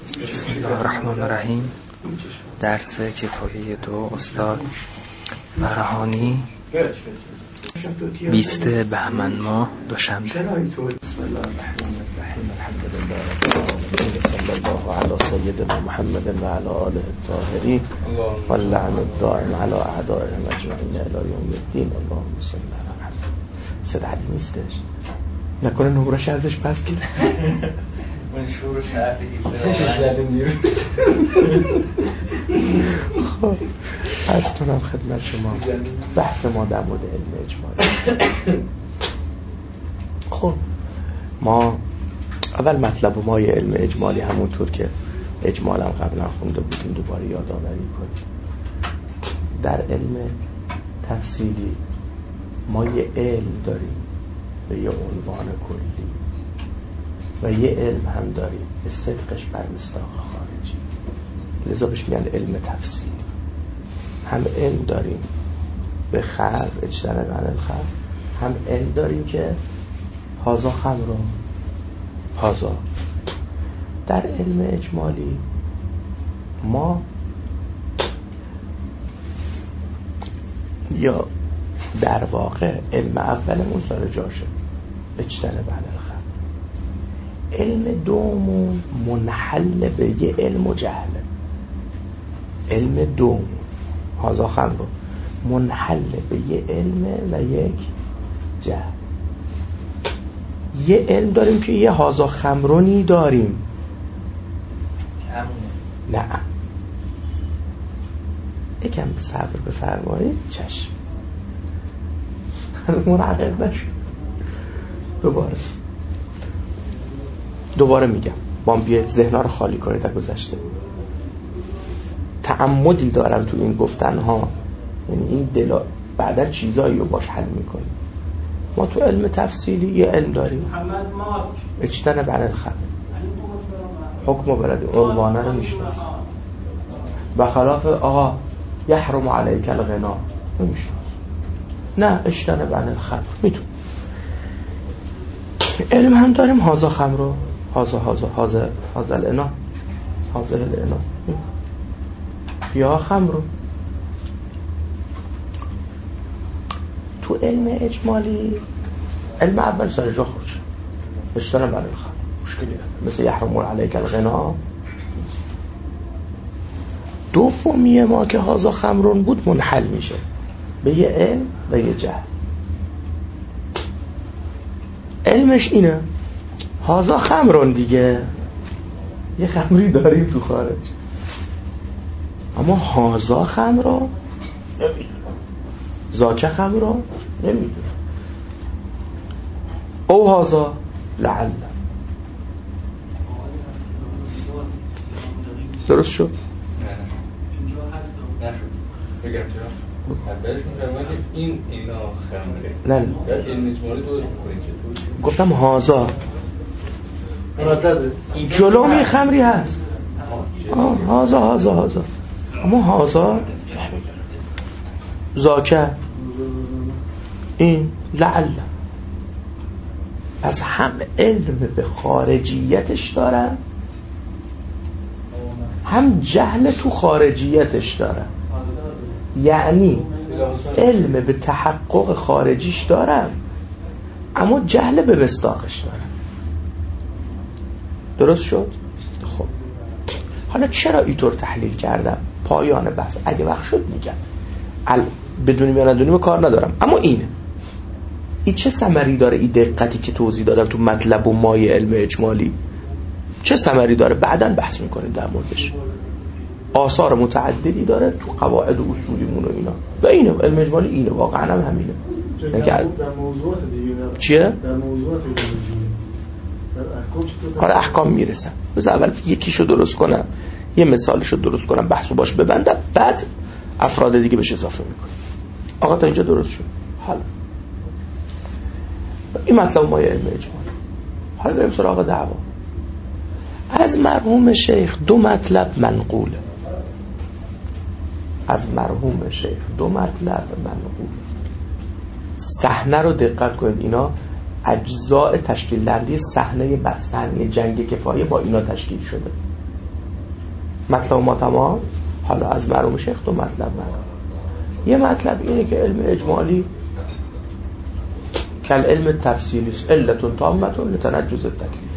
بسم الله الرحمن الرحیم. درس کفایه 2 استاد فرهانی 20 بهمن ماه دوشنبه. بسم الله الرحمن الرحیم. الحمد لله رب العالمین صلی الله علی سیدنا محمد و علی آله الطاهرین و اللعن الدائم علی اعدائهم اجمعین الی یوم الدین. اللهم صل علی محمد. صدا علی نیستش، نکنه نمرش ازش پس کنه. من شروع شرفی خب عرض کنم خدمت شما بحث ما در مورد علم اجمالی. خب ما اول مطلب ما علم اجمالی همونطور که اجمالا قبلا خونده بودیم دوباره یادآوری کنیم. در علم تفصیلی ما یه علم داریم به یه عنوان کلی و یه علم هم داریم به صدقش بر مصداق خارجی، لذا بهش میگن علم تفصیل. هم علم داریم به خلق اجتنب عن الخلق، هم علم داریم که هازا خمرو هازا. در علم اجمالی ما یا در واقع علم اولمون سر جاشه اجتنب عن الخلق، علم دومون منحل به یه علم و جهله. علم دوم هازا خمرو منحل به یه علم و یک جهل. یه علم داریم که یه هازا خمرونی داریم. نه یکم صبر بفرمایید. چشم مرعقب نشد. دوباره میگم با هم بیاید ذهن‌ها رو خالی کنید در گذشته. تعمدی دارم تو این گفتنها، یعنی این دلا بعدا چیزایی رو باش حل میکنیم. ما تو علم تفصیلی یه علم داریم اجتنب عن الخلق، حکم و بلدی عنوانه رو میشناس و خلاف آقا یحرم علیک الغنا نمیشناس. نه اجتنب عن الخلق میتون. علم هم داریم هازا خمرو هازا الانا هازا الانا یا خمرو. تو علم اجمالی علم اول سر جا خودشه اجتنب عن الخمر، مشکلی نداره، مثل یحرم علیک الغنا. دومی ما که هازا خمرون بود منحل میشه به یه علم و یه جهل. علمش اینه هازا خمرون دیگه، یه خمری داریم تو خارج، اما هازا خمرون نمیدونه، زاکه خمرون نمیدونه. او هازا لعل. درست شد؟ بگم چرا؟ اولش می‌فرماید که اینا خمره. نه علم اجمالی درست می‌کنید چطور؟ گفتم هازا جلوم یه خمری هست. هازا اما هازا زاکه این لعل. پس هم علم به خارجیتش دارن، هم جهل تو خارجیتش دارن. یعنی علم به تحقق خارجیش دارن اما جهل به مصداقش دارن. درست شد؟ خب حالا چرا اینطور تحلیل کردم؟ پایان بحث اگه وقت شد میگم، بدونیم یا ندونیم کار ندارم. اما این چه ثمری داره؟ این دقتی که توضیح دادم تو مطلب و مایه علم اجمالی چه ثمری داره؟ بعداً بحث میکنیم در موردش. آثار متعددی داره تو قواعد و اصولیمون و اینا، و اینه علم اجمالی، اینه واقعا هم همینه. در موضوعات دیگه چیه؟ در موضوعات دیگه حالا احکام میرسن. بذار اول یکیشو درست کنم، یه مثالشو درست کنم، بحثو باش ببندم، بعد افراد دیگه بهش اضافه میکنم. آقا تا اینجا درست شد؟ حالا این مطلب ما علم اجمالی. حالا بریم سراغ دعوا. از مرحوم شیخ دو مطلب منقوله. صحنه رو دقت کنید، اینا اجزاء تشکیل دهنده صحنه جنگ کفایه با اینا تشکیل شده. مطلب ما تمام. حالا از مرحوم شیخ دو مطلب من. یه مطلب اینه که علم اجمالی کل علم تفصیلی است، علتون تامتون لتنجز التکلیف،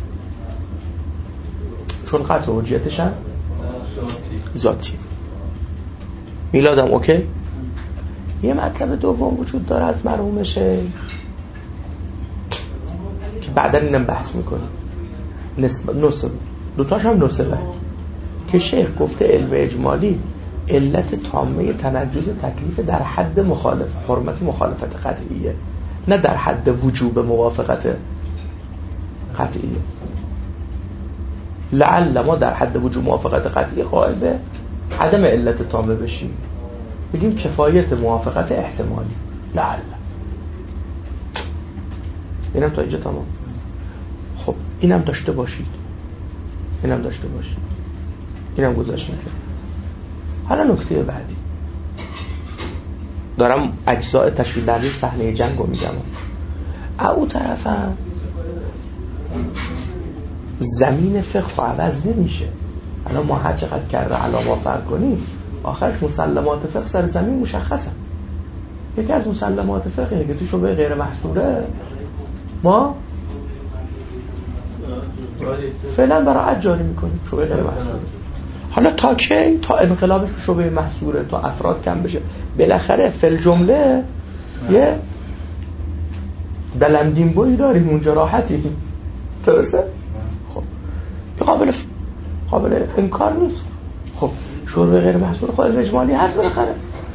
چون قطع حجیتش هم ذاتی. میلادم اوکی. یه مطلب دوم وجود داره از مرحوم شیخ که بعدن اینم بحث میکنه، نصب دوتاش هم نصبه، که شیخ گفته علم اجمالی علت تامه تنجز تکلیف در حد حرمت مخالفت قطعیه، نه در حد وجوب موافقت قطعیه. لعل ما در حد وجوب موافقت قطعی قائل به عدم علت تامه بشیم، بگیم کفایت موافقت احتمالی. لعل اینم تا اینجا تمام. خب اینم داشته باشید، اینم گذاشتیم. حالا نکته بعدی، دارم اجزاء تشکیل دهنده صحنه جنگ رو میگم. او طرفم زمین فقه عوض نمیشه. الان ما هر چقدر کرده علامه فرق کنیم، آخرش مسلمات فقه سر زمین مشخصه. یکی از مسلمات فقه که تو شبهه غیر محصوره ما فعلا برای جاری میکنیم شبهه غیر محصوره. حالا تا کی؟ تا انقلابش به شبهه محصوره، تا افراد کم بشه. بالاخره فل جمله یه دلندین بوی داریم اونجا، راحتی درسته؟ خب قابل انکار نیست. خب شبهه غیر محصور خود اجمالی هست بالاخره.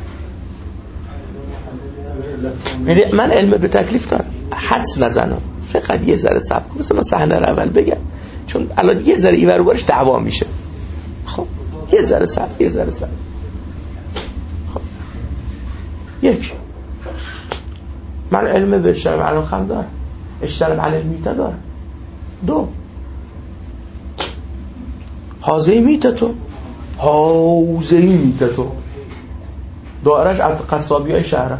یعنی من علم به تکلیف دارم، حدس نزنم، فقط یه ذره صبر کن، مثلا من صحنه رو اول بگم، چون الان یه ذره اینور و برش دعوا میشه. خب یه ذره صبر. خب یک، من علم به اجتناب عن الخمر دارم، اجتناب عن المیته دارم. دو، حوزه میتتو دارش از قصابی های شهرم،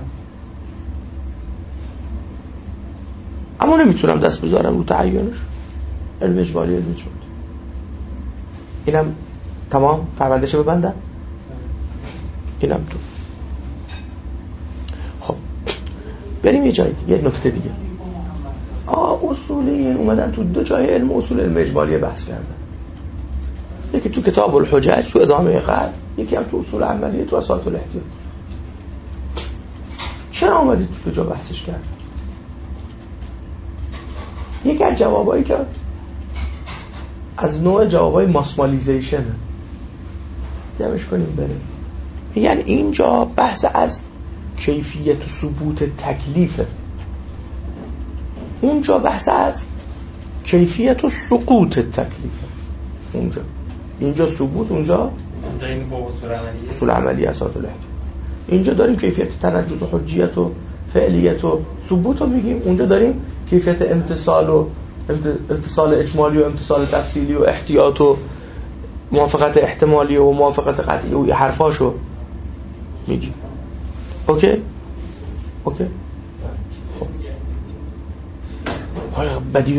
اما نمیتونم دست بذارم رو تعیینش. علم اجمالی. اینم تمام، پروندهش ببندم. اینم تو. خب بریم یه جایی، یه نکته دیگه. اصولی اومدن تو دو جای علم اصول علم اجمالی بحث کردن، یکی تو کتاب الحجج تو ادامه قد، یکی هم تو اصول عملیه تو اساس الاحتیاط. چرا اومدید تو دو جا بحثش کردن؟ یکی از جوابایی که از نوع جوابای ماسمالیزیشن جمعش کنیم بریم، یعنی اینجا بحث از کیفیت و ثبوت تکلیفه، اونجا بحث از کیفیت و سقوط تکلیفه. اینجا ثبوت، اونجا اصول عملی اساس الاحتیاط. اینجا داریم کیفیت تنجز و حجیت و فعلیت و ثبوت رو میگیم، اونجا داریم کیفیت امتصال اجمالی و امتصال تفصیلی و احتیاط و موافقت احتمالی و موافقت قطعی و حرفاشو میگیم. اوکی؟ خب بدیهی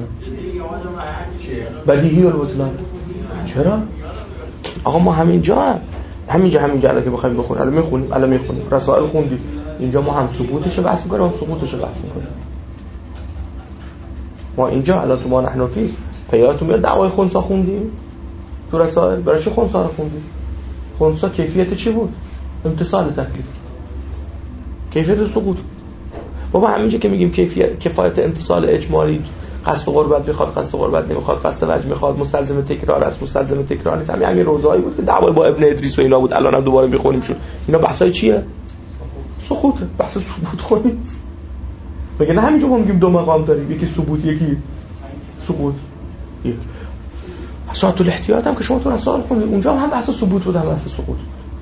البطلان. چرا؟ آقا ما همینجا الان که بخوایم بخونیم الان میخونیم رسائل خوندیم، اینجا ما هم ثبوتشو بحث میکنیم هم سقوطشو بحث میکنیم. ما اینجا الان تو ما نحن فی پیاتون میاد دعوای خنثی خوندیم تو رسائل. برای چه خنثی رو خوندیم؟ خنثی کیفیت چی بود؟ امتصال تکلیف، کیفیت سقوط. بابا همینجا که میگیم کفایت امتصال اجمالی، قصد قربت میخواد، قصد قربت نمیخواد، قصد وجه میخواد، مستلزم تکرار است، مستلزم تکرار نیست، همین روزایی بود که دعوای با ابن ادریس و اینا بود. الان هم دوباره میخونیم شون اینا بحثای چیه؟ سقوطه، بحث ثبوت خود نیست. مگه نه همینجا ما میگیم دو مقام داریم، یکی ثبوت یکی سقوط. اساس الاحتیاط هم که شما تو رسائل خوندید اونجا هم بحث ثبوت بود هم بحث سقوط.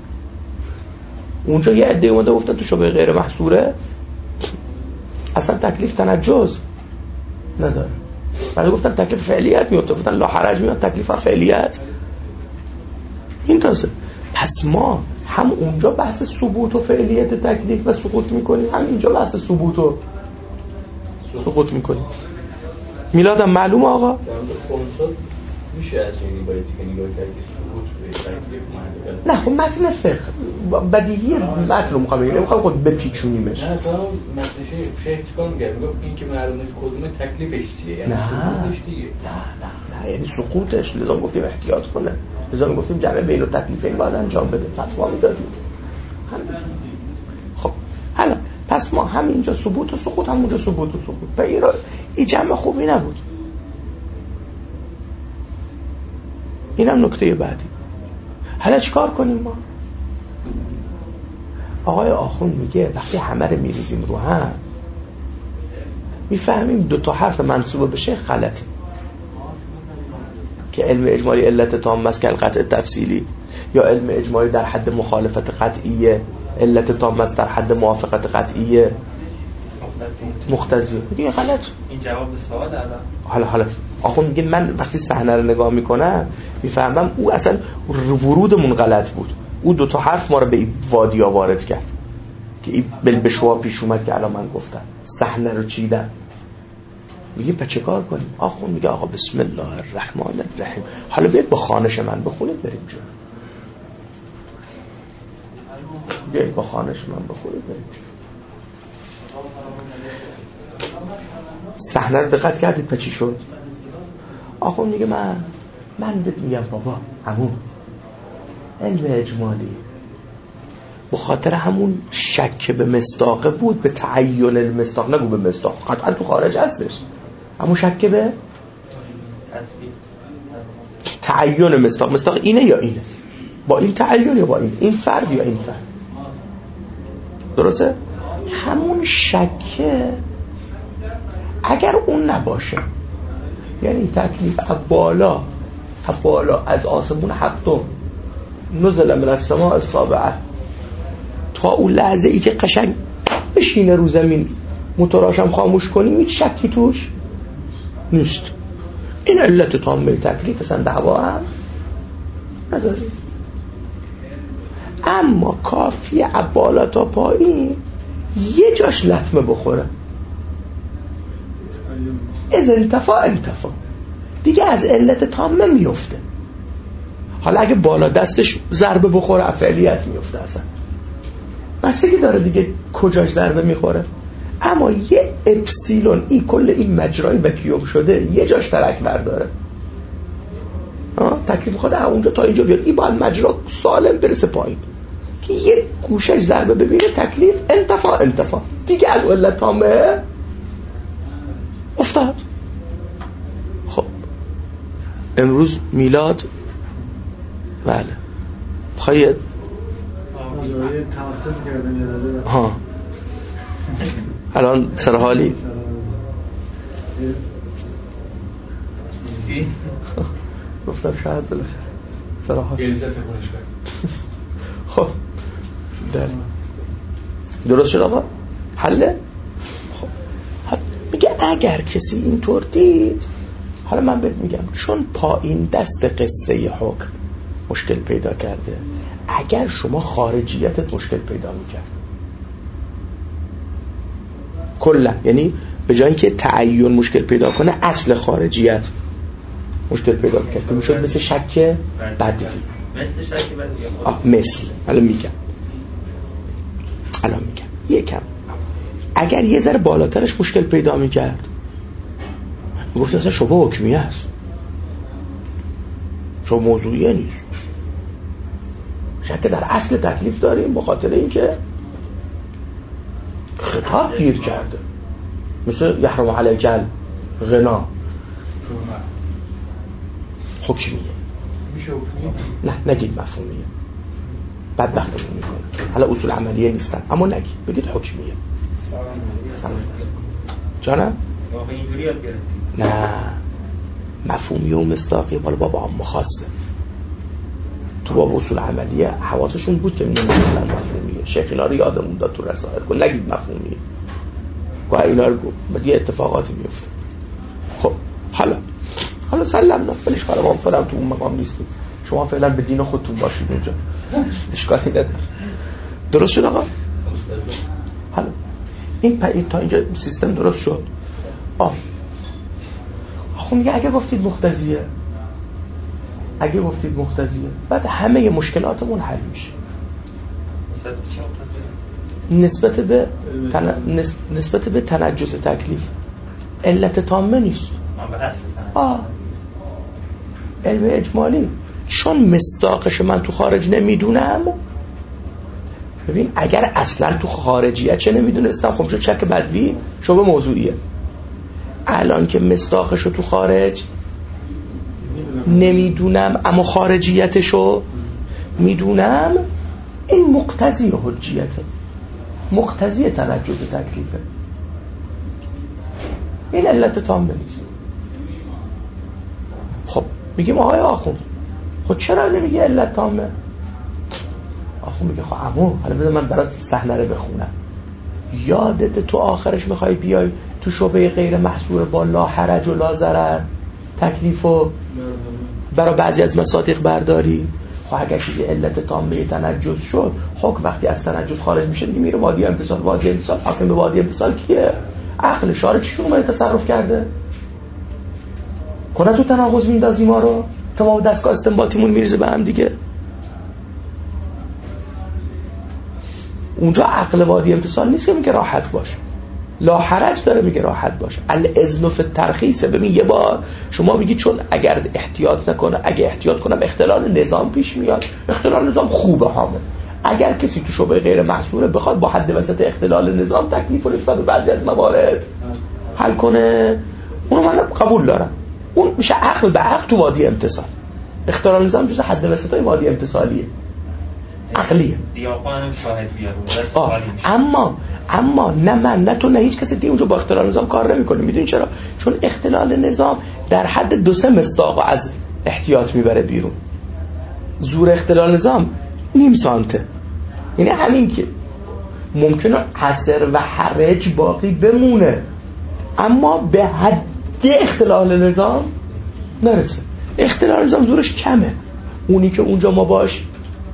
اونجا یه عده اومده گفتن تو شبهه غیر محصوره اصلا تکلیف تنجز نداره، بعد گفتن تکلیف فعلیت میفته، گفتن لا حرج میاد تکلیف فعلیت این تازه. پس ما هم اونجا بحث ثبوت و فعلیت تکلیف و سقوط میکنیم، هم اینجا بحث ثبوت و سقوط میکنیم. میلادم معلومه آقا؟ میشه از این باید که نگاه کرد که ثبوت به تکلیف محل نه خب متن فقه بدیهی متن رو میخوام بگم، نمیخوام خود بپیچونیمش. نه تو متن شیخ چیکار میگه؟ میگه این که معلومش کدومه تکلیفش چیه، یعنی ثبوتش دیگه. نه یعنی سقوطش، لذا گفتیم احتیاط کنه، لذا گفتیم جمع بین التکلیفین باید انجام بده، فتوا میدادیم. خب حالا پس ما همینجا ثبوت و سقوط، همونجا ثبوت و سقوط، و این جمع خوبی نبود. اینم نکته بعدی. حالا چیکار کنیم ما؟ آقای آخوند میگه وقتی همه رو میریزیم رو هم میفهمیم دو تا حرف منسوب به شیخ غلطه، که علم اجمالی علت تام است که القطع تفصیلی، یا علم اجمالی در حد مخالفت قطعیه علت تام است در حد موافقت قطعیه مختزیه. میگه غلط. این جواب به سوال الان حالا آخوند میگه من وقتی صحنه رو نگاه میکنم میفهمم او اصلا ورودمون غلط بود، او دو تا حرف ما رو به این وادی وارد کرد که این بلبشوا پیش اومد که الان من گفتم صحنه رو چیدم. میگه پس چه کار کنیم؟ آخوند میگه آقا بسم الله الرحمن الرحیم، حالا بیاید با خوانش من بخونید بریم جلو. بیاید با خوانش من بخونید بریم جلو. صحنه رو دقت کردید پس چی شد؟ آخوند میگه من بهت میگم بابا عمو، علم اجمالی به خاطر همون شک به مصداقه بود، به تعین المصداق، نگو به مصداق، قطعا تو خارج هستش، همون شک به تعین مصداق اینه یا اینه، با این تعین یا با این فرد یا این فرد، درسته؟ همون شکه اگر اون نباشه، یعنی تکلیف بالا از آسمون هفتم نزل من السماء السابعه تا اون لحظه ای که قشنگ بشینه رو زمین موتوراشم خاموش کنیم هیچ شکی توش نیست. این علت تامه تکلیف اصلا دعوا هم نداریم. اما کافیه بالا تا پایین یه جاش لطمه بخوره، از انتفاع دیگه از علت تامه میفته. حالا اگه بالا دستش ضربه بخوره فعلیت میفته، اصلا بسیاری داره دیگه کجاش ضربه میخوره. اما یه اپسیلون ای کل این مجرای وکیوم شده یه جاش ترک برداره، تکلیف خود اونجا تا اینجا بیاد، این باید مجرا سالم برسه پایین که یه گوشش ضربه ببینه تکلیف انتفاع دیگه از علت تامه افتاد. خب امروز میلاد، بله بخواید الان سر حالی گفتم شاید بالاخره سر حالی خب درست شد آقا حله. خب میگه اگر کسی اینطور دید، حالا من بهت میگم چون پایین دست قصه حکم مشکل پیدا کرده، اگر شما خارجیتت مشکل پیدا میکرد کلا، یعنی به جای اینکه تعین مشکل پیدا کنه اصل خارجیت مشکل پیدا میکرد که میشد مثل شک بدی، مثل الان میگم یکم اگر یه ذره بالاترش مشکل پیدا میکرد میگفت اصلا شبه حکمیه است، شبه موضوعیه نیست، شک در اصل تکلیف داریم به خاطر اینکه خطاب گیر کرده، مثل یحرم علیک غنا حکمیه میشه حکمیه؟ نه نگید مفهومیه، بدبختمون میکنه. حالا اصول عملیه نیستن اما نگید، بگید حکمیه. سلام جانم اینجوری یاد گرفتیم. نه مفهومی و مصداقی بالا بابا هم خاصه، تو باب اصول عملیه حواسشون بود که میگن مفهومیه. شیخ اینا رو یادمون داد تو رسائل کن نگید مفهومیه، گوه اینا رو گفت بعد یه اتفاقاتی میفته. خب حالا سلام نفلش کارم هم فرم تو اون مقام نیستیم، شما فعلا به دین خودتون باشید اونجا، اشکالی نداره. درست شد آقا؟ حالا این تا اینجا سیستم درست شد. آخه میگه اگه گفتید مختزیه اگه گفتید مقتضیه بعد همه مشکلاتمون حل میشه. نسبت به تنجس تکلیف علت تامه نیست. علم اجمالی چون مصداقش من تو خارج نمیدونم. ببین اگر اصلا تو خارجیه چه نمیدونستم خب چون چک بدوی شبه موضوعیه. الان که مصداقش رو تو خارج نمیدونم اما خارجیتشو میدونم، این مقتضی حجیته، مقتضی تنجز تکلیفه. این علت تامه نیست. خب میگیم آقای آخوند خب چرا نمیگه علت تامه؟ آخوند میگه خب عمو حالا بذار من برات صحنه رو بخونم. یادت تو آخرش میخوای بیای تو شبه غیر محصور با لا حرج و لا ضرر تکلیفو برای بعضی از مصادیق برداری؟ خب اگر چیزی علت تامه تنجس شد، حکم وقتی از تنجس خارج میشه دیگه میره وادی امتصال. وادی امتصال حاکم به وادی امتصال کیه؟ عقل. شارع چیشون اومده تصرف کرده؟ کنه تو تناقض میندازی ما رو تا ما دستگاه استنباطیمون میریزه به هم دیگه. اونجا عقل وادی امتصال نیست که میگه راحت باش، لا حرج داره میگه راحت باش. الاذن فی الترخیص. ببین یه بار شما میگی چون اگر احتیاط نکنه، اگه احتیاط کنم اختلال نظام پیش میاد. اختلال نظام خوبه حامل. اگر کسی تو شبه غیر محصوره بخواد با حد وسط اختلال نظام تکلیف رو نسبت به بعضی از موارد حل کنه، اونو من قبول دارم. اون میشه عقل به عقل تو وادی امتصال. اختلال نظام جز حد وسطای وادی امتصالیه، عقلیه. دیاقان شاهد بیارون. اما نه من نه تو نه هیچ کسی دیگه اونجا با اختلال نظام کار نمیکنه. میدونی چرا؟ چون اختلال نظام در حد 2-3 مصداق از احتیاط میبره بیرون. زور اختلال نظام نیم سانته. یعنی همین که ممکنه عسر و حرج باقی بمونه اما به حد اختلال نظام نرسه. اختلال نظام زورش کمه. اونی که اونجا ما باش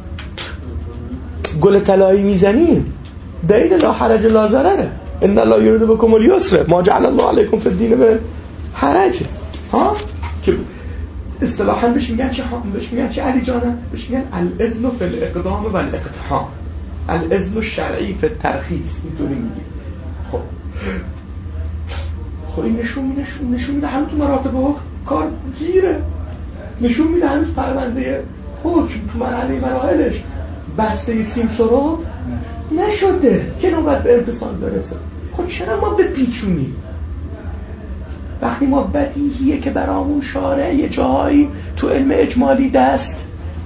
گل طلایی میزنیم دلیل لا حرج لا ضرره. ان الله یرید بکم الیسر ما جعل الله علیکم فی الدین من حرج. ها که اصطلاحاً بهش میگن چه علی جانم؟ بهش میگن الاذن فی الاقدام و الاقتحام. الاذن الشرعی فی الترخیص. اینطوری میگه. خب این نشون میده همون تو مراتب کار گیره. نشون میده هنوز پرونده حکم تو مرحله مراحلش بسته سیمسورو نشده که نوبت به امتصال برسه. خب چرا ما بپیچونیم؟ وقتی ما بدیهیه که برامون شارع یه جایی تو علم اجمالی دست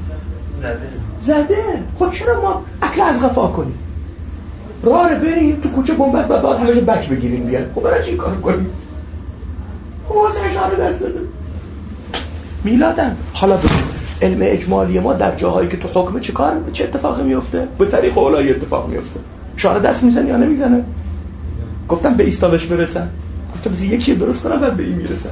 زده. خب چرا ما اکل از غفا کنیم؟ راه بریم تو کوچه بنبست بعد همه جا بک بگیریم بیاد. خب برای چی کار کنیم؟ خب واسه شارع دست بده. میلادم حالا بگیم علم اجمالی ما در جاهایی که تو حکم چه اتفاقی میفته؟ به طریق اولایی اتفاق میفته. شارع دست میزنه یا نمیزنه؟ گفتم به ایستادش برسن. گفتم بذار یکی درست کنم بعد به این میرسن.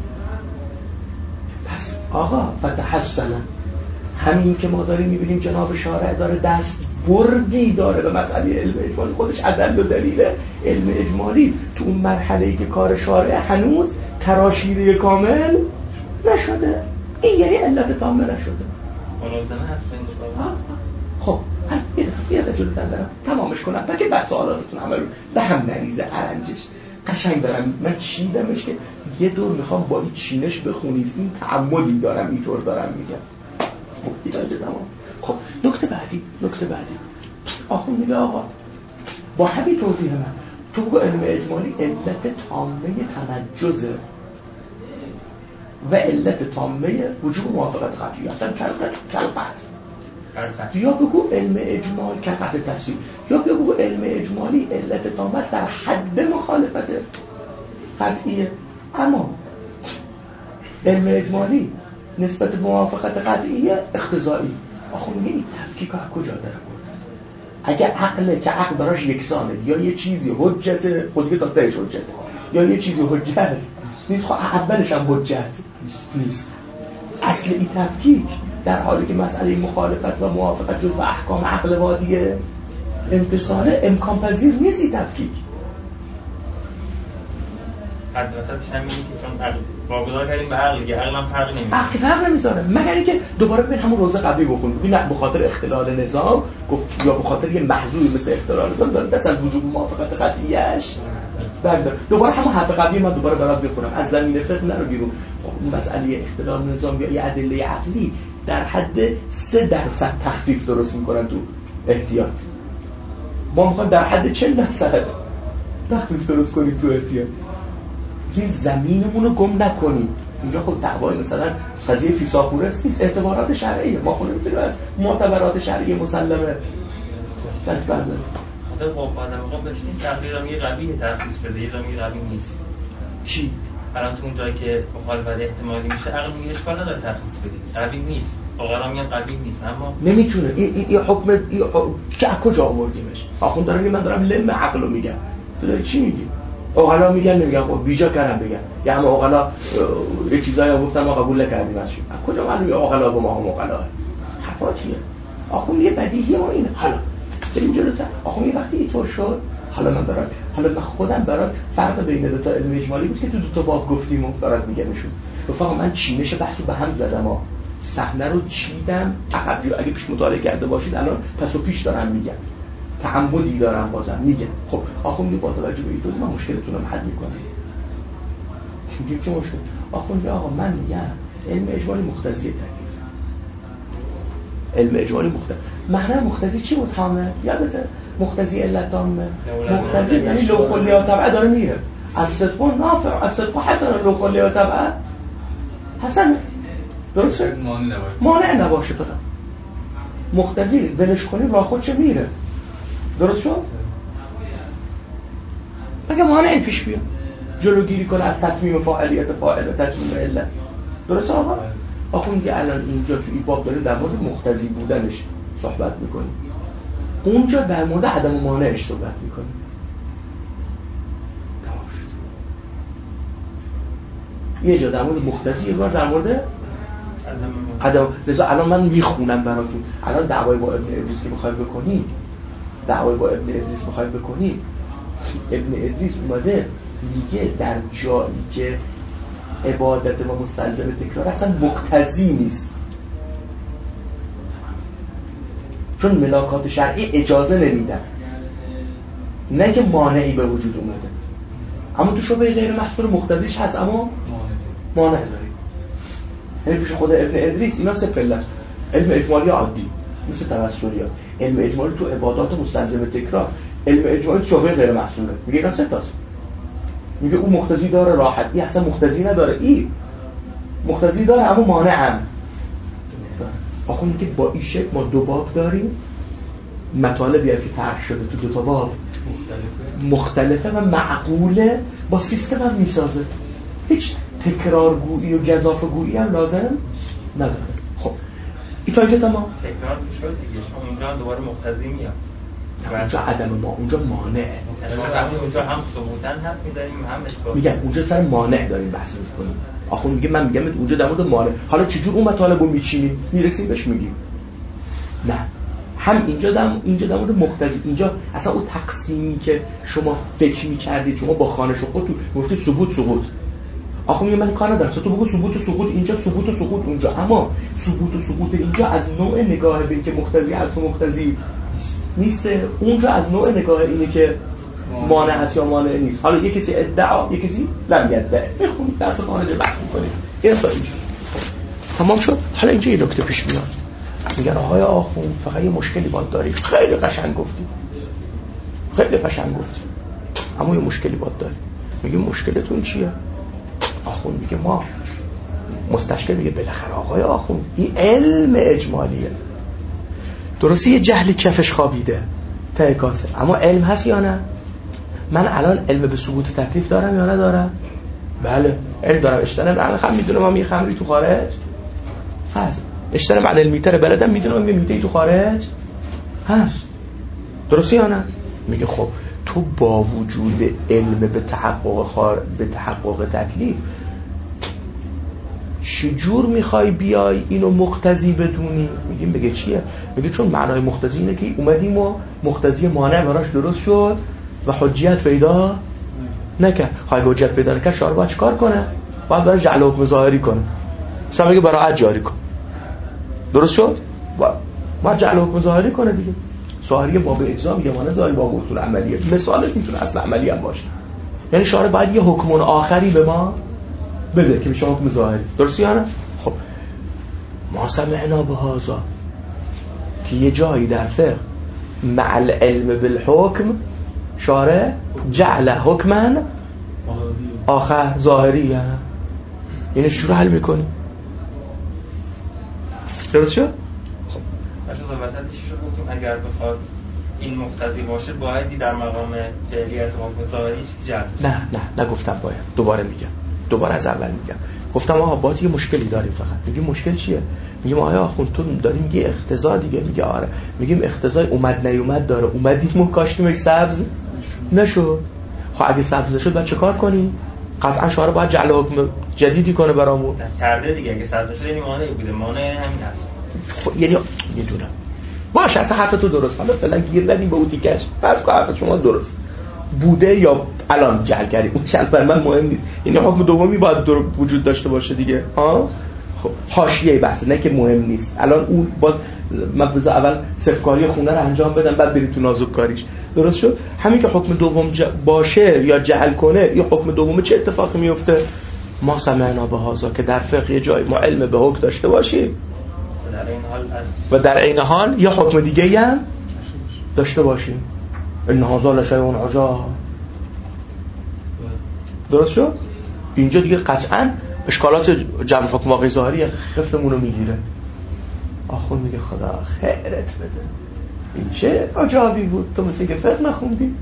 پس آقا فتحسنا همین که ما داریم میبینیم جناب شارع داره دست بردی داره به مسئله علم اجمالی، خودش عدل و دلیل علم اجمالی. تو اون مرحله‌ای که کار شارع هنوز تراشیده کامل نشده، این یعنی علت تامه نشده. ملازمه هست بینش. خب یه دفعه جلوتر برم تمامش کنم بلکه بعد سوالاتتون همه رو به هم نریزه ارنجش قشنگ دارم من چیدمش که یه دور میخوام با این چینش بخونید. این تعمدی دارم اینطور دارم میگم. خب ایتاجه تمام. خب نکته بعدی آخون میگه آقا با همین توضیح من تو علم اجمالی علت تامه تنجزه و علت تامه وجوب موافقت قطعی اصلا کلفت. یا بگو علم اجمال کفت تفسیر، یا بگو علم اجمالی علت تامه است در حد مخالفت قطعیه. اما علم اجمالی نسبت به موافقت قطعیه اقتضایی. آخه میگه این تفکیک ها کجا داره؟ اگه عقله که عقل براش یکسانه یا یه چیزی حجت خودی تا تهش حجت یا یه چیزی حجت نیست، خب اولش هم حجت نیست. اصل این تفکیک در حالی که مسئله مخالفت و موافقت جزء احکام عقل وادیه امتصاله امکان پذیر نیست. این تفکیک حد وسطش هم اینه که چون عقل واگذار کردیم به عقل، یه عقل هم فرق نمی‌کنه. عقل فرق نمی‌ذاره مگر اینکه دوباره ببین همون روزه قبلی بخونیم ببین به خاطر اختلال نظام گفت یا به خاطر یه محظوری مثل اختلال نظام داره دست از وجوب موافقت قطعیش بردار. دوباره همون حرف قبلی من دوباره برات بخونم از زمینه فقه نرو بیرون. مسئله اختلال نظام یا ادله عقلی در حد 3% تخفیف درست می‌کنن تو احتیاط. ما می‌خوایم در حد 40% تخفیف درست کنیم تو احتیاط. این زمینمون رو گم نکنیم. اینجا خود دعوای مثلا قضیه فیثاغورس نیست، اعتبارات شرعیه. ما خود نمی‌تونیم از معتبرات شرعی مسلمه دست برداریم. خدا آدم قبلش نیست تقریرا یه قبیه تخصیص بده، یه زمین قبیه نیست. چی؟ الان تو اون جایی که مخالفت احتمالی میشه عقل میگه اشکال نداره تخصیص بدید. قبیه نیست. فقرا میگن قبیه نیست اما نمیتونه. این حکم که از کجا آوردیمش؟ آخوند داره من دارم لم عقلو میگم. تو داری چی میگی؟ عقلا میگن نمیگن خب بیجا کردم بگن. یا هم عقلا یه چیزایی گفتم ما قبول نکردیم ازش. از کجا معلومه عقلا با ما هم عقلا؟ حرفا چیه؟ آخوند یه بدیهی ما اینه. حالا بریم جلوتر. آخوند یه وقتی اینطور شد حالا من خودم برات فرق بین دو تا علم اجمالی بود که تو دو تا باب گفتیم و برات میگمشون. رفقا من چینش بحثو به هم زدم ها. صحنه رو چیدم عقب جو. اگه پیش مطالعه کرده باشید الان پس و پیش دارم میگم. تعمدی دارم بازم میگم. خب آخوندی با توجه به این توضیح من مشکلتون رو حل میکنم. میگیم چه مشکل؟ آخوندی آقا من میگم علم اجمالی مقتضی تکلیف. علم اجمالی مقتضی. معنی مقتضی چی بود حامد؟ یادته؟ مقتضی علت تامه. مقتضی یعنی لو کلیه و تبع داره میره. از صدق نافع، از صدق حسن لو کلیه و تبع حسن. درسته؟ مانع نباشه فقط. مقتضی ولش کنیم راه خودش میره. درست شد؟ مگه مانع پیش بیاد جلوگیری کنه از تتمیم فاعلیت فاعل و تتمیم علت. درست آقا؟ آخه میگه الان اینجا تو این باب داره در مورد مقتضی بودنش صحبت میکنیم، اونجا در مورد عدم مانعش صحبت میکنیم. یه جا در مورد مقتضی، یه بار در مورد عدم. لذا الان من میخونم براتون. الان دعوای با ابن ادریس که میخوایم بکنیم، ابن ادریس اومده میگه در جایی که عبادت و مستلزم تکرار اصلا مقتضی نیست، چون ملاکات شرعی اجازه نمیدن، نه که مانعی به وجود اومده. اما تو شبه غیر محصول مقتضیش هست اما مانع داری. یعنی پیش خود ابن ادریس اینا سه پلت. علم اجمالی عادی مثل توسلی ها، علم اجمالی تو عبادات مستلزم تکرار، علم اجمالی تو شبه غیر محصوله. میگه اینا سه تاست. میگه اون مقتضی داره راحت، این اصلا مقتضی نداره، این مقتضی داره اما مانع هم داره. آخه میگه با این شکل ما دو باب داریم، مطالبی که طرح شده تو دو تا باب مختلفه و معقوله، با سیستم هم میسازه، هیچ تکرارگویی و گزافه‌گویی هم لازم نداره. خب این تا اینجا تمام. تکرار میشه دیگه، چون اونجا دوباره مقتضی میاد. اونجا عدم ما، اونجا مانع. اونجا هم ثبوتاً حرف می‌زنیم هم اثبات. میگم اونجا سر مانع داریم بحث می‌کنیم. آخه میگه من میگم اونجا در مورد مانع. حالا چجور اون مطالب رو میچینیم؟ میرسیم بهش میگیم. نه. هم اینجا در مورد مقتضی. اینجا اصلا اون تقسیمی که شما فکر می‌کردید، شما با خانه خودتون گفتید ثبوت. آخه میگه من کار ندارم. تو بگو ثبوت اینجا، ثبوت اونجا. اما ثبوت اینجا از نوع نگاه به که مقتضی هست و مقتضی نیسته. اونجا از نوع نگاه اینه که مانع هست یا مانع نیست. حالا یک کسی ادعا، یک کسی لم یدعی. بخونید درس خارج بحث می‌کنید. این سوال میشه. تمام شد. حالا اینجا یه نکته پیش میاد. میگن آقای آخوند فقط یه مشکلی باید داریم. خیلی قشنگ گفتی. اما یه مشکلی باید داریم. میگه مشکلتون چیه؟ آخوند میگه ما مستشکل میگه بالاخره آقای آخوند این علم اجمالیه. درسته یه جهلی کفش خوابیده ته کاسه، اما علم هست یا نه؟ من الان علم به ثبوت تکلیف دارم یا ندارم؟ بله علم دارم. اشترم الان خم میدونم هم یه خمری تو خارج هست. اشترم عن المیتر بلدم میدونم یه میته تو خارج هست. درسته یا نه؟ میگه خب تو با وجود علم به تحقق تکلیف چجور میخوای بیای اینو مقتضی بدونی؟ میگیم بگه چیه؟ میگه چون معنای مقتضی اینه که اومدیم و مقتضی مانع براش درست شد و حجیت پیدا نکرد. خواهی حجت پیدا نکرد شارع باید چیکار کنه؟ باید برای جعل حکم ظاهری کنه. مثلا میگه براءت جاری کن. درست شد؟ باید جعل حکم ظاهری کنه دیگه. ظاهری باب اجزا میگه مانه ظاهری باب اصول عملیه. مثالش میتونه اصل عملی هم باشه. یعنی شارع باید یه حکم آخری به ما بده که میشه حکم ظاهری. درست یا نه؟ خب ما سمعنا بهذا که یه جایی در فقه مع العلم بالحکم شارع جعل حکما آخر ظاهری یعنی شروع حل میکنی. درست شد؟ خب باشه وسطش رو گفتیم اگر بخواد این مقتضی باشه بایدی در مقام فعلیت حکم ظاهری چیز جلب. نه گفتم باید. دوباره از اول میگم. گفتم آقا باید یه مشکلی داریم فقط. میگیم مشکل چیه؟ میگیم آیا آخوند تو داریم میگه اقتضا دیگه. میگه آره. میگیم اقتضای اومد نیومد داره. اومدیم ما کاشتیمش سبز نشد. خب اگه سبز نشد بعد چه کار کنیم؟ قطعا شارع باید جعل حکم جدیدی کنه برامون. کرده دیگه اگه سبز شد یعنی مانعی بوده. مانع همین است. خب یعنی میدونم. باشه اصلا حتی تو درست. حالا فعلا گیر ندیم به اوتیکش. فرض کن حرف شما درست بوده یا الان جعل کردیم. اون جعل بر من مهم نیست. یعنی حکم دومی باید وجود داشته باشه دیگه. ها؟ خب حاشیه بحث نه که مهم نیست. الان اون باز من بذار اول صفکاری خونه رو انجام بدم بعد بریم تو نازک کاریش. درست شد؟ همین که حکم دوم باشه یا جعل کنه یا حکم دوم چه اتفاقی میفته؟ ما سمعنا بهذا که در فقه جای ما علم به حکم داشته باشیم و در عین حال یا حکم دیگه هم داشته باشیم. ان هذا لشیء عجاب. درست شد؟ اینجا دیگه قطعاً اشکالات جمع حکم واقعی ظاهری خفتمون رو میگیره. آخون میگه خدا خیرت بده این چه عجابی بود تو مثل که فقه نخوندی.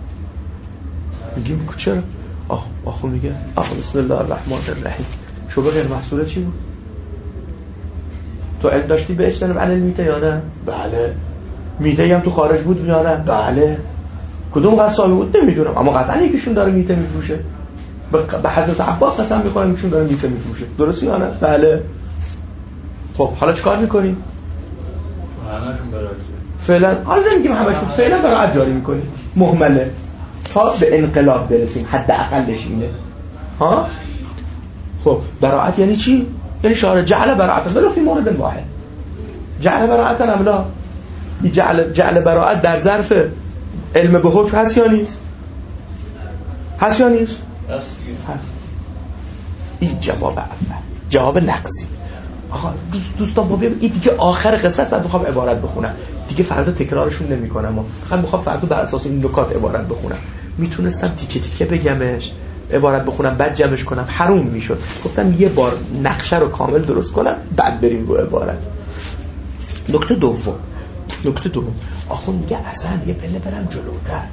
میگیم چرا؟ آخون میگه بسم الله الرحمن الرحیم شبه غیر محصوله چی بود؟ تو علم داشتی به اجتناب عن المیته یا نه؟ بله. میته هم تو خارج بود یا نه؟ بله. کدوم قصابی بود نمیدونم اما قطعا یکیشون داره میته میفروشه. به حضرت عباس قسم میخورم یکیشون داره میته میفروشه. درسته یا نه؟ بله. خب حالا چیکار میکنیم؟ همشون براعت. فعلا حالا نمیگیم همشون، فعلا براعت جاری میکنیم. مهمله تا به انقلاب برسیم. حداقلش اینه. ها؟ خب براعت یعنی چی؟ یعنی شارع جعل براعت ولو فی مورد واحد. جعل براعت املا. این جعل براعت در ظرف علم به حکم هست یا نیست؟ هست یا نیست؟ هست. این جواب اول. جواب نقضی. آها دوستان با بیام این دیگه آخر قصه بعد میخوام عبارت بخونم. دیگه فردا تکرارشون نمی‌کنم. میخوام فردا بر اساس این نکات عبارت بخونم. میتونستم تیکه تیکه بگمش عبارت بخونم بعد جمعش کنم حروم میشد. گفتم یه بار نقشه رو کامل درست کنم بعد بریم رو عبارت. نکته دوم آخون میگه اصلا یه پله برم جلوتر.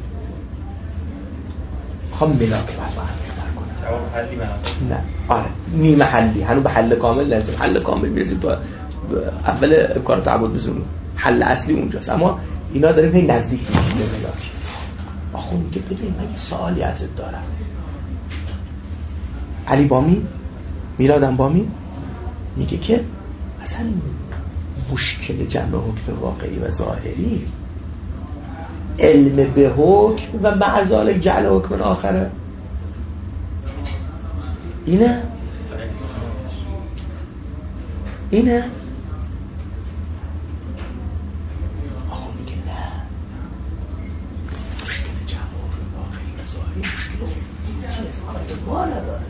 میخوام ملاک بحثو همین‌تر کنم. جواب حلی بنام. نه آره نیمه حلی. هنوز به حل کامل نرسیم. حل کامل میرسیم تو اول امکان تعبد بزنیم. حل اصلی اونجاست اما اینا داریم هی نزدیک میشیم به ملاک. آخون میگه ببین من یه سوالی ازت دارم. علی بامی میلادم بامی میگه که اصلا مشکل جمع حکم واقعی و ظاهری علم به حکم و مع ذلک جعل حکم آخره. اینه آخو میگه نه مشکل جمع حکم واقعی و ظاهری مشکل چیز کاری ما نداره.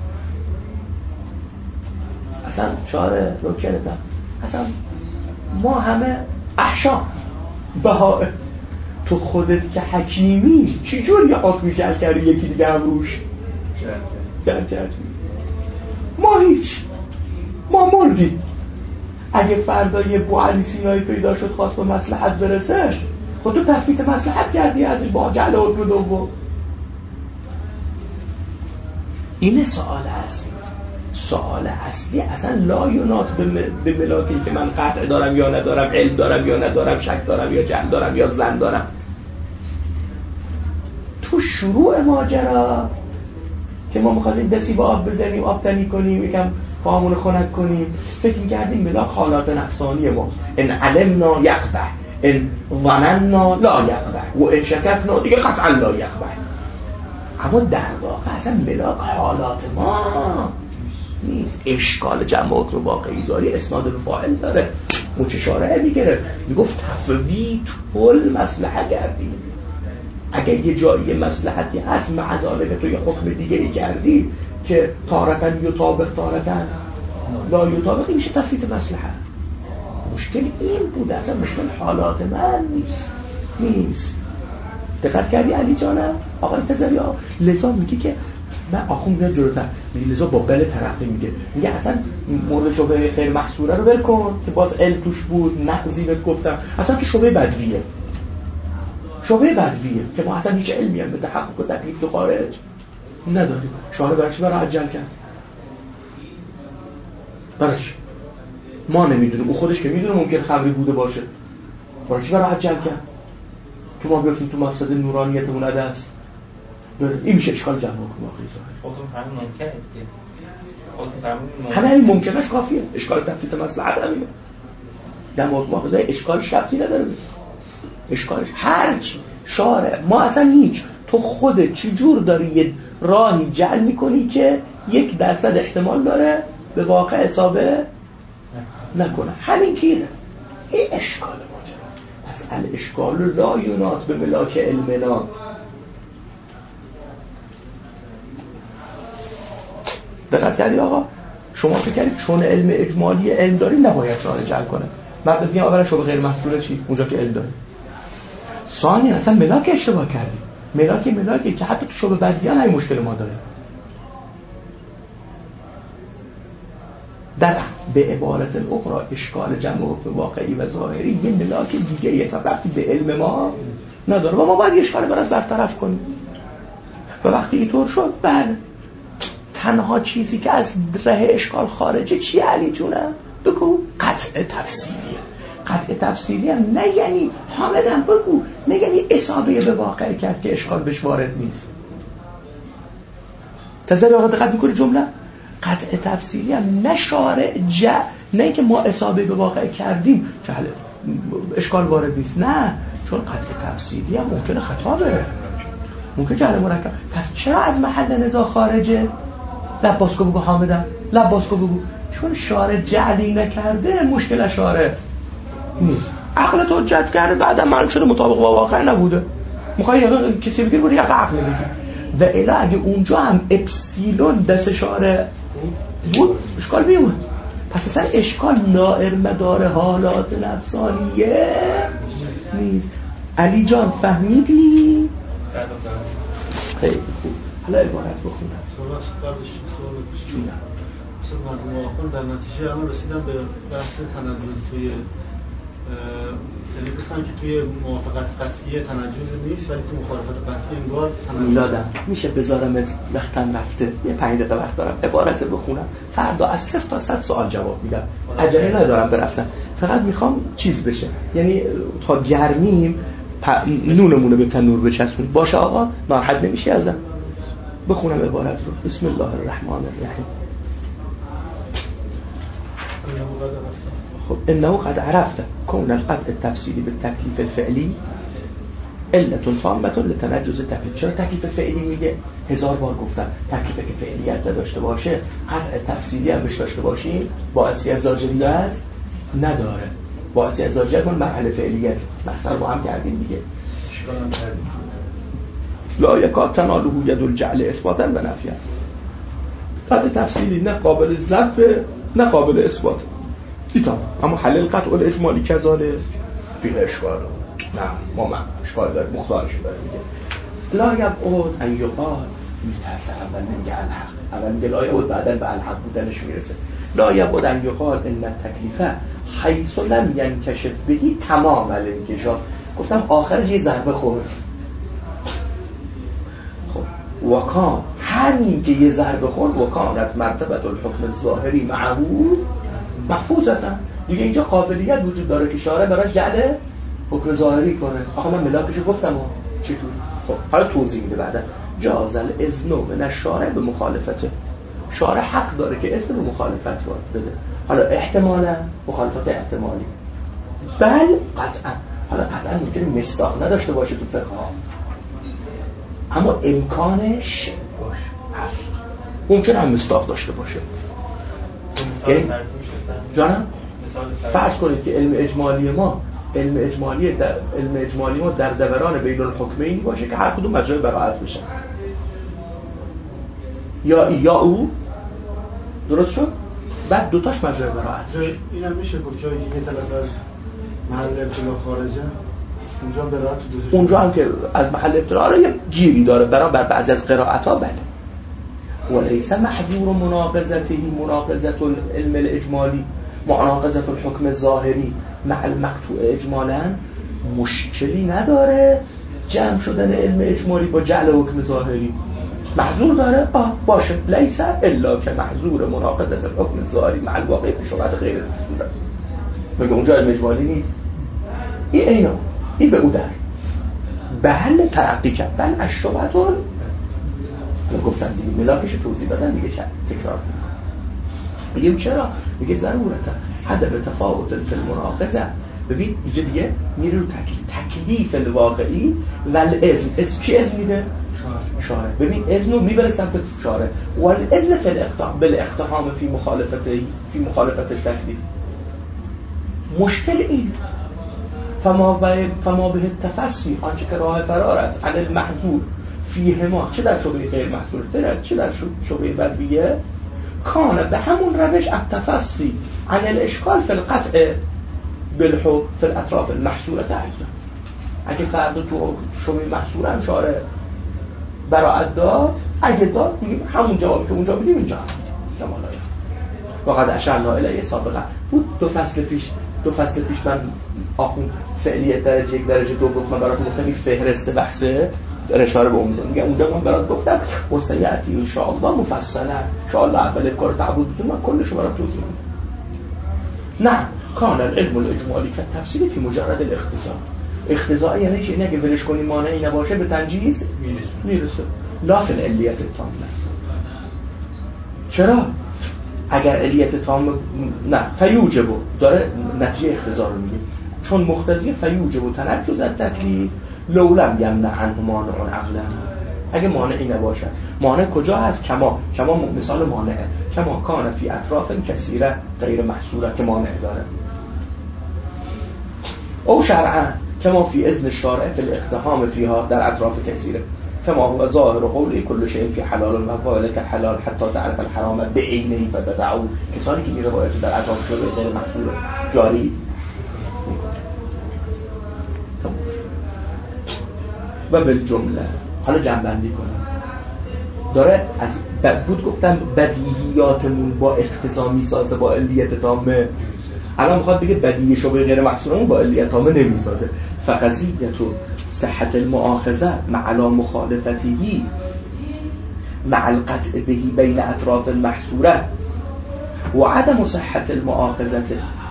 اصلا شعار روکنتم اصلا ما همه احشام بها تو خودت که حکیمی چجور یه حکمی جل کردی یکی دیگه هم روش جل کردی. ما مردیم. اگه فردا یه بو علی سینایی پیدا شد خواست به مصلحت برسه خود تو تفویت مصلحت کردی از این با جل حکم دوم. اینه سوال اصلی اصلا لا ینات به ملاکی که من قطع دارم یا ندارم، علم دارم یا ندارم، شک دارم یا جهل دارم یا ظن دارم. تو شروع ماجرا که ما می‌خواستیم دستی با آب بزنیم، آب تنی کنیم، یکم پاهمون خنک کنیم، فکر می‌کردیم ملاک حالات نفسانی ما. ان علمنا یقبح، ان ظننا لا یقبح و ان شککنا دیگه قطعا لا یقبح. اما در واقع اصلا ملاک حالات ما نیست. اشکال جمع حکم واقعی زاری اسناد به فاعل داره. متشارعه میگرفت میگفت تفویت المصلحه کردی. اگه یه جایی مصلحتی هست معذاله که تو یه حکم دیگه ای کردی که تارتن یطابق تارتن لا یطابق، میشه تفویت مصلحه. مشکل این بوده، اصلا مشکل حالات من نیست. دقت کردی علی جانم آقای تزری لذا میگه که من آخون میاد جلوتر میگه لذا با بل ترقی میگه اصلا مورد شبه غیر محصوره رو ول کن که باز ال توش بود نقضی بهت گفتم، اصلا تو شبه بدویه که ما اصلا هیچ علمی هم به تحقق و تکلیف تو خارج نداریم. شارع برای چی برای عجل کرد؟ برای چی؟ ما نمیدونیم، او خودش که میدونه ممکن خمری بوده باشه، برای چی برای عجل کرد؟ که ما بیفتیم تو مقصد نورانیتمون عدست. این میشه اشکال جمع حکم واقعی ظاهر. همین ممکنش کافیه. اشکال تفویت مصلحت همینه. جمع حکم واقعی ظاهر اشکال شرطی نداره. اشکالش هرچی شارع ما اصلا هیچ، تو خودت چجور داری یه راهی جعل میکنی که 1% احتمال داره به واقع اصابه نکنه. همین گیره. این اشکال ماجراست. پس الاشکال لا ینات به ملاک علمنا. دقت کردی آقا؟ شما فکر کردید چون علم اجمالی علم داری نباید شارع جعل کنه. مطلب میگم اولا شبه غیر محصوله چی؟ اونجا که علم داری. ثانیا اصلا ملاک اشتباه کردی. ملاکی که حتی تو شبه بدیان های مشکل ما داره. در به عبارت اخرى اشکال جمع حکم واقعی و ظاهری یه ملاک دیگه یه ربطی به علم ما نداره و ما باید یه اشکال برات برطرف کنیم. و وقتی اینطور شد بله تنها چیزی که از ره اشکال خارجه چیه علی جونم؟ بگو. قطع تفصیلیه. قطع تفصیلی هم نه یعنی حامدم بگو، نه یعنی اصابه به واقع کرد که اشکال بهش وارد نیست. تذری آقا دقت میکنی جمله؟ قطع تفصیلی هم نه شارع نه اینکه ما اصابه به واقع کردیم جهل اشکال وارد نیست، نه، چون قطع تفصیلی هم ممکنه خطا بره، ممکنه جهل مرکب. پس چرا از محل نزاع خارجه؟ لباسکو بگو حامدم، لباسکو بگو، چون شارع جعلی نکرده مشکل شارع نیست. عقل تو حجت کرده بعدم معلوم شده مطابق با واقع نبوده، میخوای کسی بگیر برو یه عقل بگیر و الا اگه اونجا هم اپسیلون دست شارع بود اشکال میومد. پس اصلا اشکال نائر مدار حالات نفسانیه نیست. علی جان فهمیدی؟ خیلی خوب. حالا عبارت بخونم. چون مثلا مردم آخر در نتیجه اما رسیدن به بحث تنجز توی یعنی گفتن که توی موافقت قطعی تنجز نیست ولی توی مخالفت قطعی انگار تنجز. میلادم میشه بذارمت وقتم رفته یه 5 دقیقه وقت دارم عبارت بخونم، فردا از 0 تا 100 سوال جواب میدم، عجله ندارم برفتم، فقط میخوام چیز بشه، یعنی تا گرمیم نونمونه به تنور بچسبونیم. باشه آقا ناراحت نمیشی ازم؟ بخونم عبارت رو. بسم الله الرحمن الرحیم. خب انه قد عرفت کون القطع التفصیلی بالتکلیف الفعلی علت تامه لتنجز تکلیف. چرا تکلیف فعلی میگه؟ 1000 بار گفتم تکلیف که فعلیت نداشته باشه قطع تفصیلی هم بهش داشته باشیم باعثی از زاجریت نداره. باعثی از زاجریت من مرحله فعلیت مثلا با هم کردیم دیگه، اشکال هم کردیم. لا یکاد تناله ید الجعل اثباتا و نفیا. قطع تفصیلی نه قابل ضبط نه قابل اثبات دیدم، اما حل القطع الاجمالی کذاله فی اشکال. نه ما اشکال داره مختارش داره میگه لا یبعد ان یقال، میترسه اول نمیگه الحق، اول میگه لا یبعد بعداً به الحق بودنش میرسه. لا یبعد ان یقال ان التکلیفه حیث لم ینکشف بهی تمام الانکشاف. گفتم آخرش یه ضربه خورد. خب وکان همین که یه ضربه خورد وکانت مرتبت الحکم الظاهری معهو محفوظتا، دیگه اینجا قابلیت وجود داره که شارع براش جعل حکم ظاهری کنه. آخه من ملاکشو گفتم چجوری؟ خب حالا توضیح میده بعدا. جاز الاذن من الشارع به مخالفته، شارع حق داره که اذن به مخالفت بده. حالا احتمالا مخالفت احتمالی بل قطعا، حالا قطعا ممکنه مصداق نداشته باشه تو فقه ها، اما امکانش هست، ممکن هم مصداق داشته باشه. جانم فرض کنید که علم اجمالی ما در دوران بین الحکمین باشه که هر کدوم مجرای براءت بشه، یا او درست شد، بعد دوتاش مجرای براءت بشه. اینم میشه گفت جایی که یه طرف از محل ابتلا خارجه اونجا براءت تو دوستش، اونجا هم که از محل ابتلا یه گیری داره برای بعضی از قرائت‌ها بله. وليس محظور مناقضته مناقضة العلم الإجمالي مناقضة الحكم الظاهري مع المقطوع اجمالا مشکلی نداره جمع شدن علم اجمالی با جعل حکم ظاهری. محظور داره باشه، لیس الا که محظور مناقضة الحكم الظاهری مع الواقع في شبهة غیر محظوره. مگه اونجا علم اجمالی نیست؟ این به او در بله ترقی کرد بل الشبهة گفتن دیگه ملاکش توضیح دادن دیگه تکرار میگیم چرا؟ میگه ضرورتا عدم تفاوت فی المناقضه. ببین اینجا دیگه میره رو تکلیف الواقعی و الاذن. کی اذن میده؟ شارع. ببین اذن رو میبره سمت شارع و الاذن فی بالاقتحام فی مخالفت التکلیف. مشکل این فما به التفصیل آنچه که راه فرار است عن المحظور فیهما، چه در شبهه غیر محظور فرد چه در شبهه بدویه، کانه به همون روش التفصیل عن الاشکال فی القطع بالحکم فی الاطراف المحصوره تعیزا. اگه فرد تو شبهه محصوره هم شارع براءت داد، اگه داد میگیم همون جوابی که اونجا بدیم اینجا کمالایه. وقد اشرنا الیه سابقا بود دو فصل پیش من آخوند فعلیه درجه یک درجه دو گفتم براتون گفتم این فهرست بحثه در اشاره به اون میگم اونجا من برات گفتم وسیعتی ان شاء الله مفصلا ان شاء الله اول کار تعبدتون من کلش برات توضیح میدم. نه کان العلم الاجمالی که تفصیلی فی مجرد الاختزاء. اختزاء یعنی چی؟ اینه که ولش کنی مانعی نباشه به تنجیز میرسه. لا فی العلیت تامه. چرا؟ اگر علیت تام نه فیوجبو داره نتیجه اختزاء رو میگه، چون مختزی فیوجبو تنجز التکلیف لولم یمنع عنه مانع عقلا. اگه مانعی نباشه، مانع کجا هست؟ کما مثال مانعه کما کان فی اطراف کثیره غیر محصوره که مانع داره، او شرعا کما فی اذن الشارع فی الاقتحام فیها در اطراف کثیره کما هو ظاهر قولی کل شیء فی حلال و فاعلک حلال حتی تعرف الحرام بعینه فتدعو. کسانی که این روایت در اطراف شده غیر محصوره جاری و بالجمله. حالا جمع‌بندی کنیم داره از بود گفتم بدیهیاتمون با اقتضا میسازه با علیت تامه، الان میخواد بگه بدیهی شبهه غیر محصورمون با علیت تامه نمیسازه. فقضیت صحت المؤاخذه مع مخالفته مع القطع به بین اطراف المحصوره و عدم صحت المؤاخذه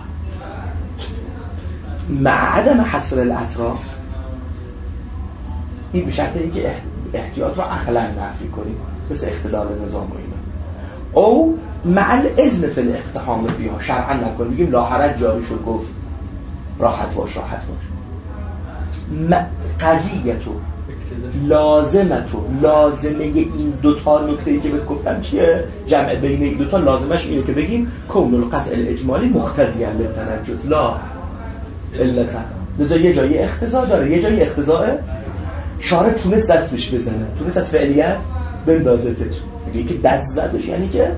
مع عدم حصر الاطراف. این به شرط اینکه احتیاط رو عقلا نفی کنیم مثل اختلال نظام و اینا، او مع الاذن فی الاقتحام فیها شرعا نکنیم بگیم لا حرج جاری شد گفت راحت باش قضیتو لازمه این دوتا نکته‌ای که بهت گفتم چیه؟ جمع بین این دوتا لازمش اینه که بگیم کون القطع الاجمالی مختزیاً للتنجز لا علتا. لذا یه جایی اختزا داره، یه جایی اختزاءه شارع تونست دستش بزنه، تونست از فعلیت بندازتش. میگه که دست زدش یعنی که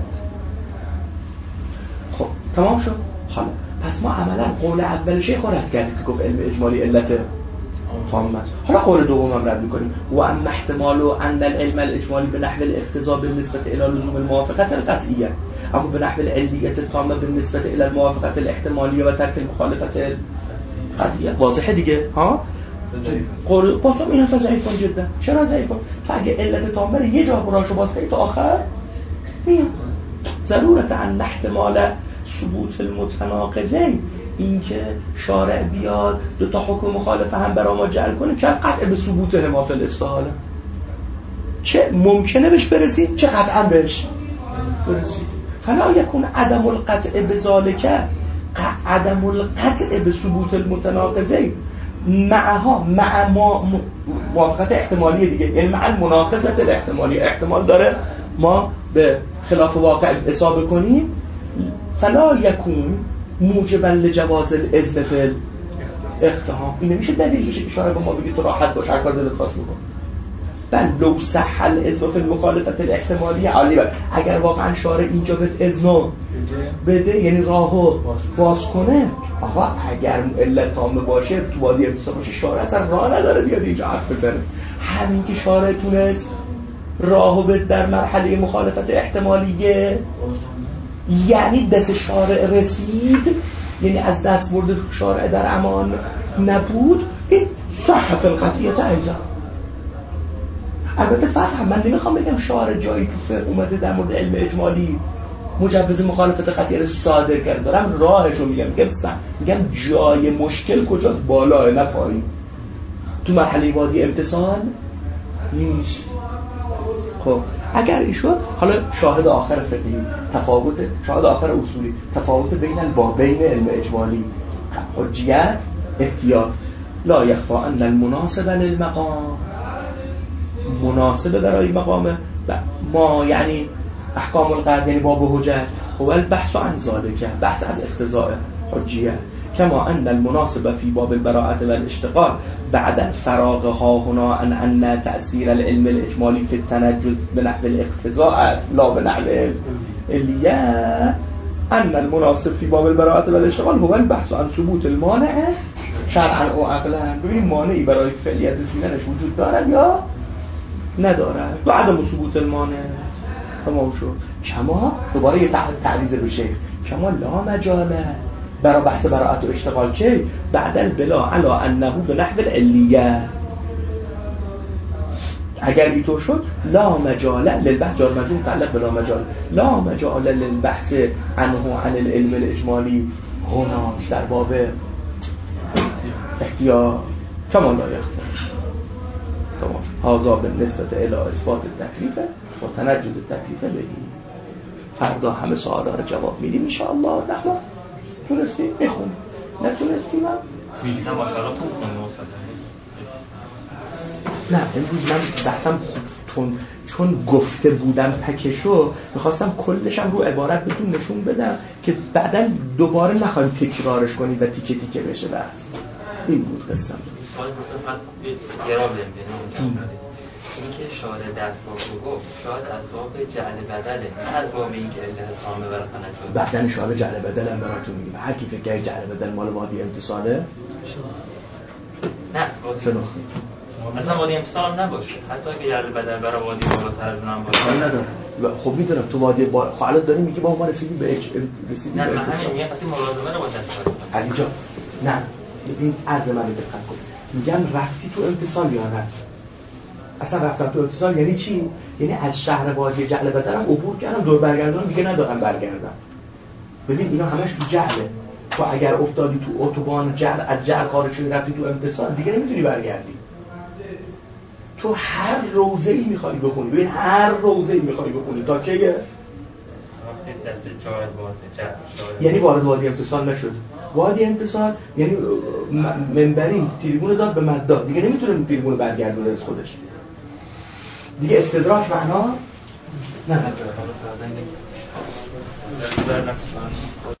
خب تمام شد. حالا پس ما عملا قول اول شیخ رد کردیم که گفت علم اجمالی علت تامه. حالا قول دوم هم رد می‌کنیم و اما احتمال ان العلم الاجمالی به نحو الاقتضاء بالنسبه الى لزوم الموافقه القطعیه، اما به نحو العلیت التامه بالنسبه الى الموافقه الاحتمالیه و ترک المخالفت القطعیه. واضحه دیگه ها؟ قول قسم این ضعیفون جدا. چرا ضعیفون؟ اگه علت تامه یه جا براشو باز کنی تا آخر میاد. ضرورت ان احتمال ثبوت المتناقضین، این که شارع بیاد دو تا حکم مخالفه هم برای ما جعل کنه که قطع به ثبوت هما فی الاستحاله. چه ممکنه بهش برسیم چه قطعا بهش برسیم. فلا یکون عدم القطع بذالک عدم القطع به ثبوت المتناقضین مع موافقت احتمالی دیگه، یعنی مع المناقضت الاحتمالی، احتمال داره ما به خلاف واقع حساب کنیم، فلا یکون موجبا لجواز الاذن فی الاقتحام. این نمیشه دلیل بشه که شارع به ما بگه تو راحت باش هر کار دلت خواست بکن. بل لو صح الاذن فی المخالفت الاحتمالی عالی. اگر واقعا شارع اینجا بهت اذن بده، یعنی راهو باز کنه، آقا اگر علت تامه باشه تو وادی امتصال باشه، شارع اصلا راه نداره بیاد اینجا حرف بزنه. همین که شارع تونست راهو بده در مرحله مخالفت احتمالیه، یعنی دست شارع رسید، یعنی از دست برده شارع در امان نبود. این صح فی القطعیت ایضا. البته فتح من نمیخوام بگم شارع جایی تو فقه اومده در مورد علم اجمالی مجوز مخالفت قطعی رو صادر کرده، دارم راهشو میگم جای مشکل کجاست، بالاه نه پایین، تو مرحله وادی امتصال نیست. خب اگر ایشون حالا شاهد آخر فقهی، شاهد آخر اصولی، تفاوت بین البابین علم اجمالی، حجیت احتیاط، لا یخفی ان المناسب للمقام، مناسب برای مقام ما یعنی احکام القرد، یعنی باب حجت، هو البحث عن ذلك، بحث از اقتضاء حجیت، كما ان المناسب في باب البراءة والاشتغال بعد الفراغ ها هنا ان تأثير العلم الاجمالي في التنجز بنحو الاقتضاء لا بنحو العلیه، ان المناسب في باب البراءة والاشتغال هو البحث عن ثبوت المانع شرعا او عقلا. ببینیم مانعی برای فعلیت رسیدنش وجود دارد یا ندارد، و عدم ثبوت المانع تمام شد. کما دوباره یه تعریض بشه، کما لا مجاله برای بحث براءت و اشتغال که بعد البلا علا انه به نحو العلیه، اگر اینطور شد لا مجاله للبحث، جار مجرور متعلق بلا مجال، لا مجاله للبحث عنه عن العلم الاجمالی هنا در باب احتیاط کما لا یخفی. هذا بالنسبه الى اثبات التکلیف و تنجز التکلیف بگیم. فردا همه سوالا رو جواب میدیم ان شاء الله. رحمت تونستیم بخونیم، نتونستیم میگم ماشاءالله خوب نه. امروز من بحثم چون گفته بودم پکشو میخواستم کلشم رو عبارت بهتون نشون بدم که بعداً دوباره نخوایم تکرارش کنیم و تیکه تیکه بشه بحث. این بود قصه. سوال فقط گرام نمیدونم این که شارع دستگاه رو گفت شاید از باب جعل بدله، نه از باب این که علت تامه برای تنجز. بعدن اشاره جعل بدل هم براتون میگیم. هر کی فکر کرد جعل بدل مال وادی امتصاله نه اصلا وادی امتصال هم نباشه، حتی اگه جعل بدل برای وادی بالاتر از اونم باشه نداره. خب میدونم تو وادی حالت داری میگی با ما رسیدیم به نه من همین میگم پس این ملازمه رو با دستگاه علی جان نه این عرض من رو دقت کن. میگم رفتی تو امتصال یا نه؟ اصلا رفتم تو اتصال یعنی چی؟ یعنی از شهر وادی جعل بدلم عبور کردم، دور برگردم دیگه ندارم برگردم. ببین اینا همش تو جعله. تو اگر افتادی تو اتوبان جعل، از جعل خارج شدی رفتی تو امتصال دیگه نمیتونی برگردی. تو هر روزه‌ای می‌خوای بخونی، ببین هر روزه‌ای می‌خوای بخونی تا کی؟ دست جای واسه یعنی وارد وادی امتصال نشد. وادی امتصال یعنی منبری تریبون داد به مداد، دیگه نمیتونه تریبون برگردونه از خودش. دیگه استدراک معنا نه.